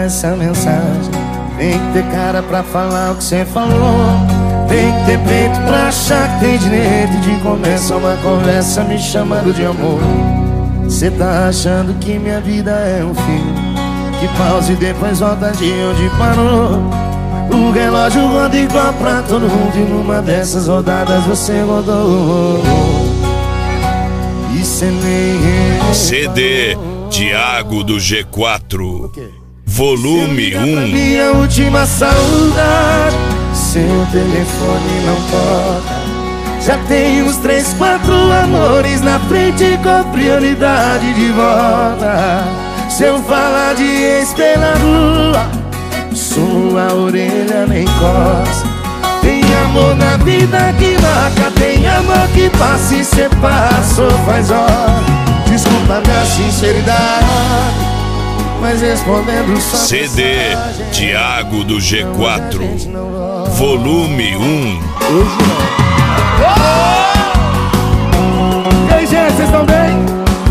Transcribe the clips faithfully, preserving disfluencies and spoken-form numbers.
essa mensagem. Tem que ter cara pra falar o que cê falou. Tem que ter peito pra achar que tem direito de começar uma conversa me chamando de amor. Cê tá achando que minha vida é um filme que pausa e depois volta de onde parou. O relógio roda igual pra todo mundo e numa dessas rodadas você rodou. E cê nem C D Thiago do G quatro, volume um. Minha última saudade, seu telefone não toca. Já tem uns três, quatro amores na frente com prioridade de volta. Se eu falar de ex pela rua, sua orelha nem coça. Tem amor na vida que marca, tem amor que passa e cê passou faz hora. Desculpa minha sinceridade, mas respondendo só C D Thiago do G quatro, volume um. E aí, gente, vocês estão bem?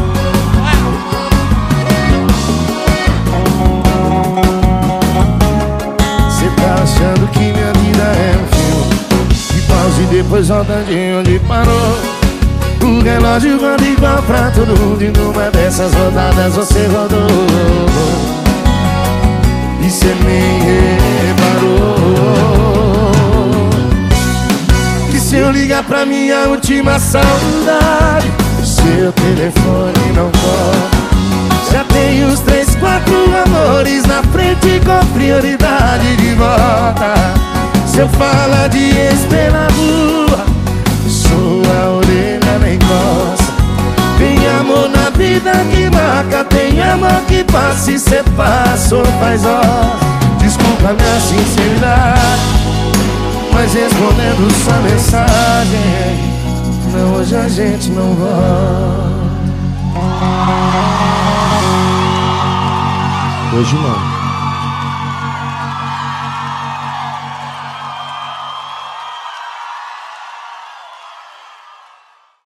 Cê tá achando que minha vida é um filme que pausa e depois volta de onde parou. O relógio roda igual pra todo mundo e numa dessas rodadas você rodou. E cê nem reparou que se eu ligar pra minha última saudade, seu telefone não toca. Já tem uns três, quatro amores na frente com prioridade de volta. Se eu falar de ex pela rua, sua orelha nem coça. Tem amor na vida que marca, tem amor que passa e cê passou faz hora. Desculpa minha sinceridade, mas respondendo sua mensagem, não, hoje a gente não volta. Hoje não.